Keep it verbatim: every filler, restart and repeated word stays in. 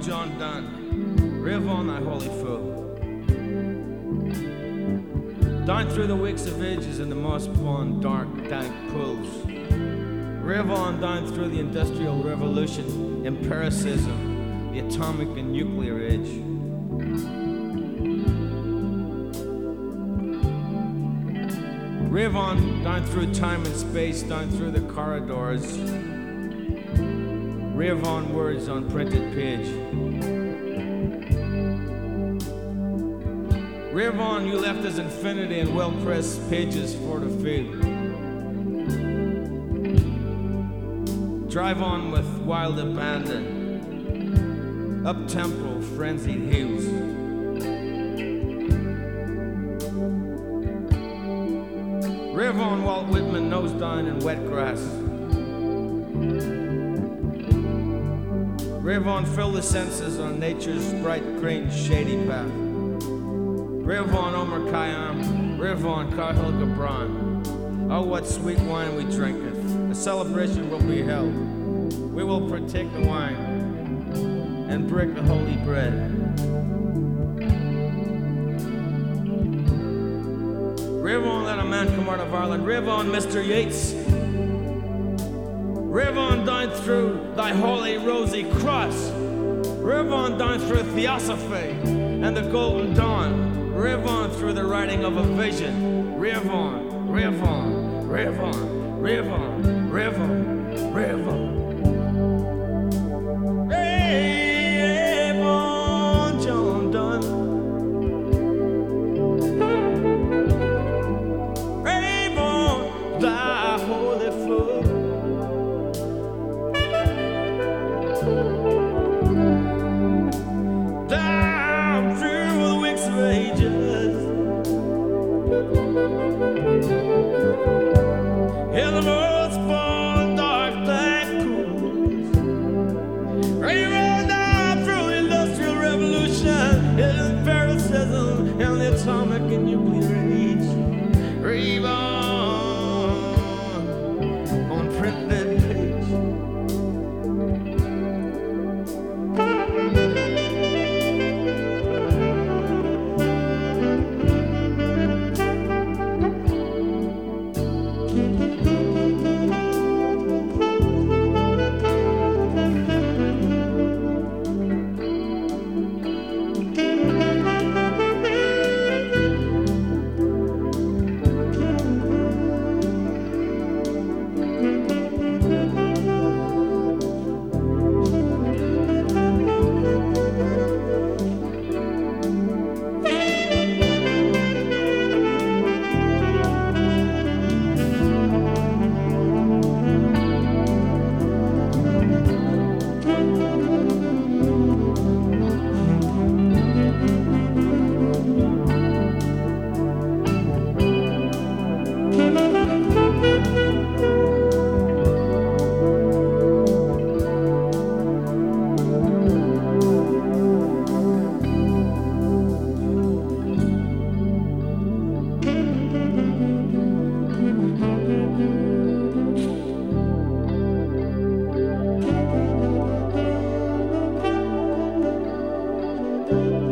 John Donne, rave on, thy holy fool. Down through the wicks of ages and the moss-spawned dark, dank pools. Rave on down through the Industrial Revolution, empiricism, the atomic and nuclear age. Rave on down through time and space, down through the corridors. Rave on words on printed page. Rave on, you left us infinity and well-pressed pages for to feel. Drive on with wild abandon, up-tempo, frenzied heels. Rave on, Walt Whitman, nose down in wet grass. Rave on, fill the senses on nature's bright green shady path. Rave on, Omar Khayyam, rave on, Cathal Gibran. Oh, what sweet wine we drinketh. A celebration will be held. We will partake the wine and break the holy bread. Rave on, let a man come out of Ireland. Rave on, Mister Yeats. Rave on down through thy holy rosy cross. Rave on down through Theosophy and the golden dawn. Rave on through the writing of a vision. Rave on, rave on, rave on, rave on, rave on, rave on. Rave on, John Donne. Rave on, thy holy fool. Down through the wicks of ages, in the most born dark black pools. Rave on down through the Industrial Revolution, empiricism and the atomic and nuclear age. Rave on on printed page. Thank you.